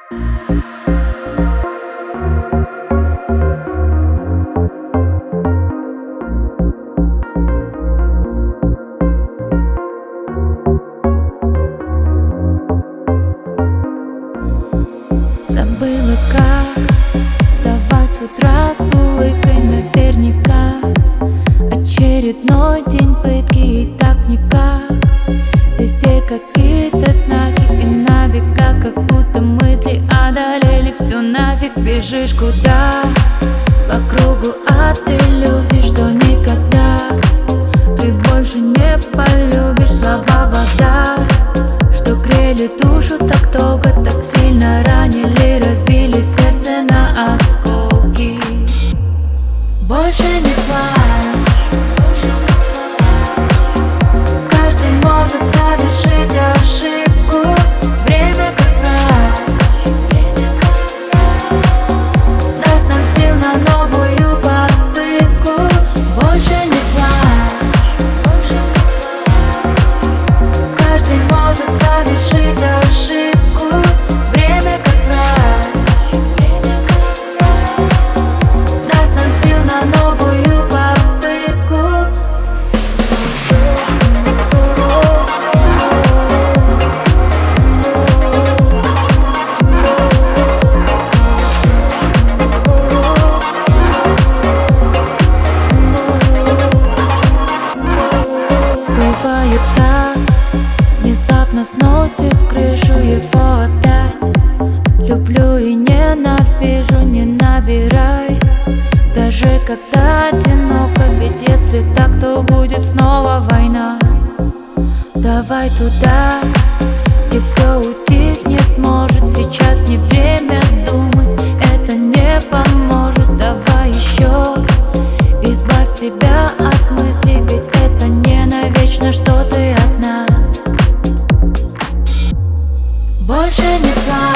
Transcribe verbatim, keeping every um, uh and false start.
Забыла, как вставать с утра с улыбкой наверняка. Очередной день пытки и так никак. Везде какие-то знаки и на века, как будто мысли одолели все нафиг. Бежишь куда? По кругу от иллюзий, что никогда ты больше не полюбишь. Слова вода, что грели душу так долго, так сильно ранили, разбили сердце на осколки. Больше не плачь, каждый может совершить ошибку. Время как врач, даст нам сил на новую попытку. Больше не плачь, каждый может совершить ошибку. Время как врач, даст нам сил на новую попытку. Бывает так, внезапно сносит крышу его опять. Люблю и ненавижу, не набирай, даже когда одиноко. Ведь если так, то будет снова война. Давай туда, где все утихнет. Может, сейчас не время думать, это не поможет. Давай еще избавь себя от мыслей, ведь это не навечно, что ты одна. Больше не плачь.